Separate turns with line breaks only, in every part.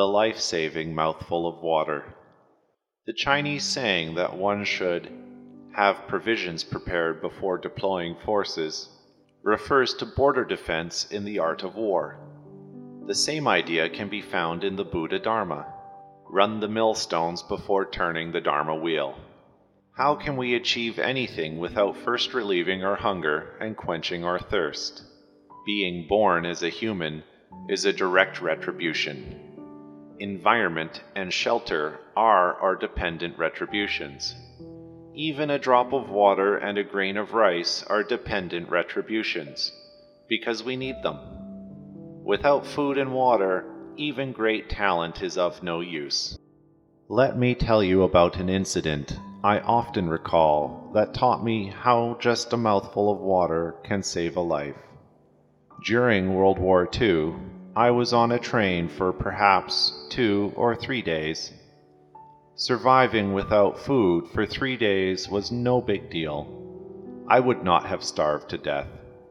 The life-saving mouthful of water. The Chinese saying that one should have provisions prepared before deploying forces refers to border defense in the art of war. The same idea can be found in the Buddha Dharma. Run the millstones before turning the Dharma wheel. How can we achieve anything without first relieving our hunger and quenching our thirst? Being born as a human is a direct retribution. Environment and shelter are our dependent retributions. Even a drop of water and a grain of rice are dependent retributions, because we need them. Without food and water, even great talent is of no use. Let me tell you about an incident I often recall that taught me how just a mouthful of water can save a life. During World War II, I was on a train for perhaps 2 or 3 days. Surviving without food for 3 days was no big deal. I would not have starved to death.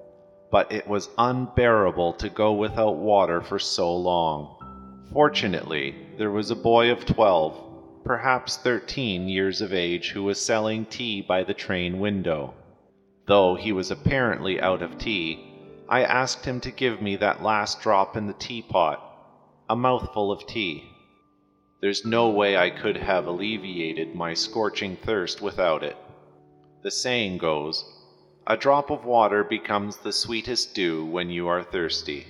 But it was unbearable to go without water for so long. Fortunately, there was a boy of 12, perhaps 13 years of age, who was selling tea by the train window. Though he was apparently out of tea, I asked him to give me that last drop in the teapot, a mouthful of tea. There's no way I could have alleviated my scorching thirst without it. The saying goes, a drop of water becomes the sweetest dew when you are thirsty.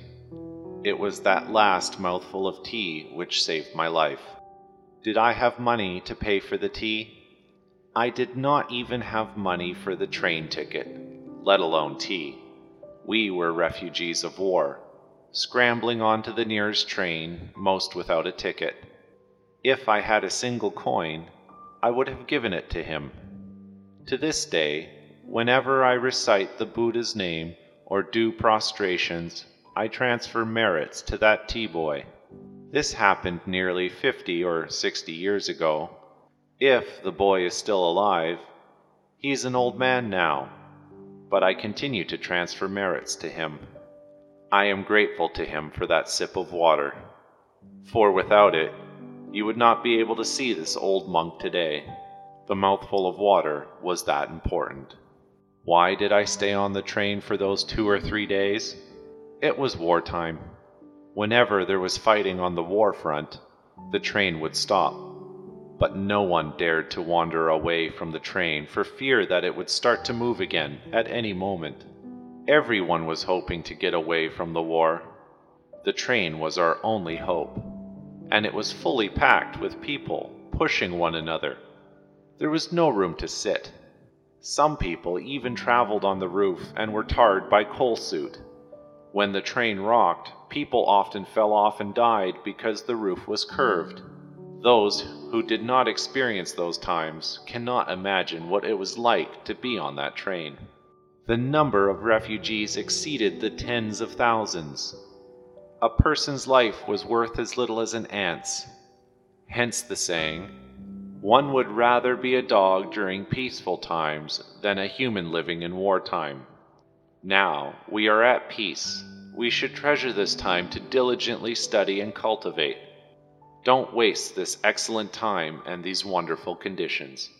It was that last mouthful of tea which saved my life. Did I have money to pay for the tea? I did not even have money for the train ticket, let alone tea. We were refugees of war, scrambling onto the nearest train, most without a ticket. If I had a single coin, I would have given it to him. To this day, whenever I recite the Buddha's name or do prostrations, I transfer merits to that tea boy. This happened nearly 50 or 60 years ago. If the boy is still alive, he's an old man now, but I continue to transfer merits to him. I am grateful to him for that sip of water, for without it, you would not be able to see this old monk today. The mouthful of water was that important. Why did I stay on the train for those 2 or 3 days? It was wartime. Whenever there was fighting on the war front, the train would stop. But no one dared to wander away from the train for fear that it would start to move again at any moment. Everyone was hoping to get away from the war. The train was our only hope, and it was fully packed with people pushing one another. There was no room to sit. Some people even traveled on the roof and were tarred by coal soot. When the train rocked, people often fell off and died because the roof was curved. Those who did not experience those times cannot imagine what it was like to be on that train. The number of refugees exceeded the tens of thousands. A person's life was worth as little as an ant's. Hence the saying, one would rather be a dog during peaceful times than a human living in wartime. Now we are at peace. We should treasure this time to diligently study and cultivate. Don't waste this excellent time and these wonderful conditions.